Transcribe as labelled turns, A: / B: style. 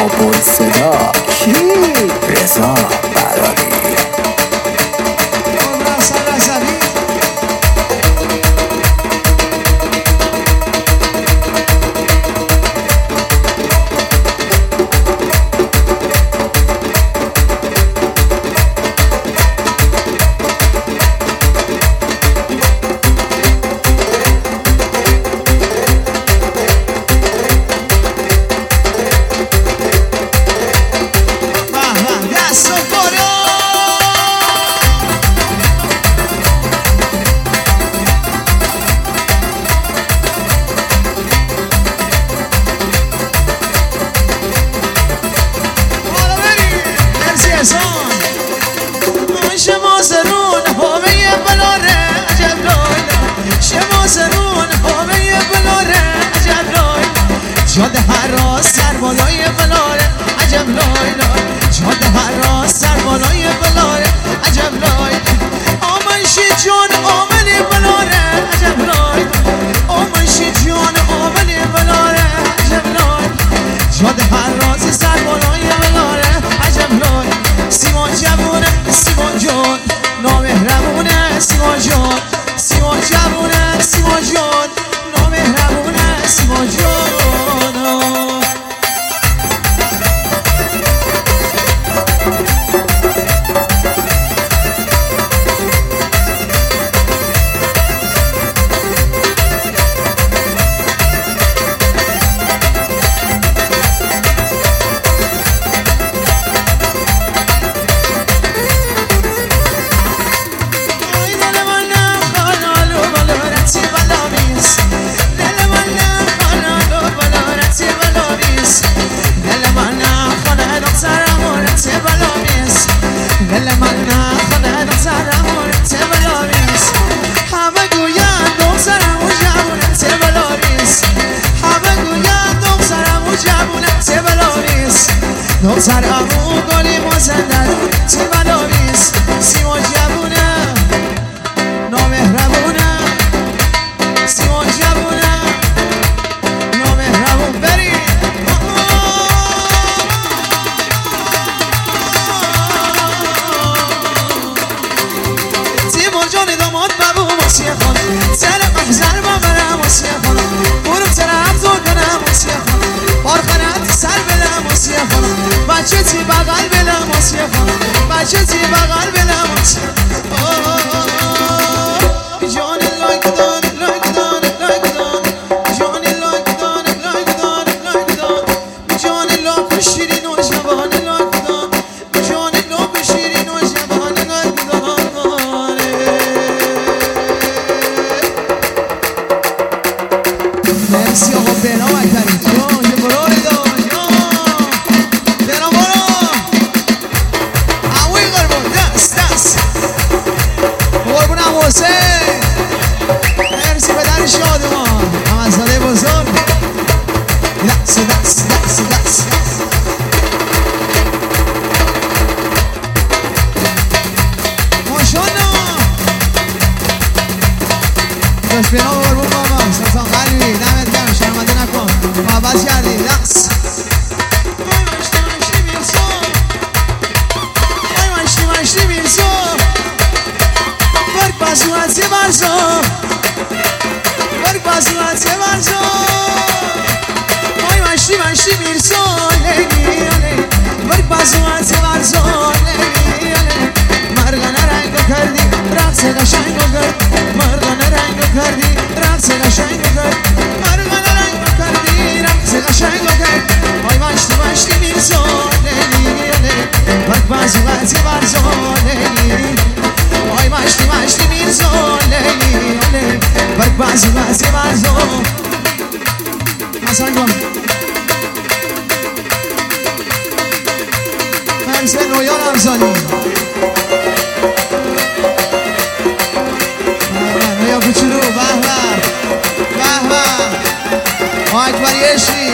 A: بلبل صدا کی؟ رضا برادی.
B: جاده هر راست سر بالای بلاره عجب لای لای. جاده هر راست سر بالای بلاره عجب لای. آمنشی جان آمنی بلاره عجب لای. آمنشی جان آمنی بلاره عجب لای. جاده هر راست سر بالای بلاره عجب لای. سیمان جوونه سیمان جان نامهربونه سیمان جان. سیمان جوونه سیمان جان نامهربونه سیمان جان. دختر امو گلی مزندر چه بلاویست. سیمان جوونه نامهربونه سیمان جوونه نامهربون. بری سیمان جان داماد بابو موسیقی خان. سر محضر با برم موسیقی خان. برم سر افزار کنم موسیقی خان. بارخانت سر بلم موسیقی خان. بچه تی بغل بلم موسیقی خان. بچه تی بغل بلم موسیقی جان لایک دان لایک دان لایک دان. جان لایک دان لایک دان لایک دان. جان لاک شیرین و جوان لایک دان. جان لاک شیرین و جوان لایک دان. مرسی آقا بنا وکری جان یه برای دان. مرسی پدر شادمان همزاده بزرگ. دست دست دست دست ماشالله. داشت بینا قربون بابا سلطان قلبی دمت گرم شرمنده نکن محبت کردی. دست مشتی میرسو برگ بازوات یه برزو. برگ بازوات یه برزو. مشتی میرسو لیلی لیلی. برگ بازوات یه برزو لیلی لیلی. مرغانه رنگو کردی رقص قشنگو کرد. مرغانه رنگو کردی رقص قشنگو کرد. مرغانه رنگو کردی رقص قشنگو کرد. مشتی میرسو لیلی لیلی. برگ بازوات یه برزو لیلی. مشتی میرزو لیلی لیلی. برگ بازوات یه برزو. حسن جان مرسی نویان همزانی نویا کوچولو. به به به به اکبر یشی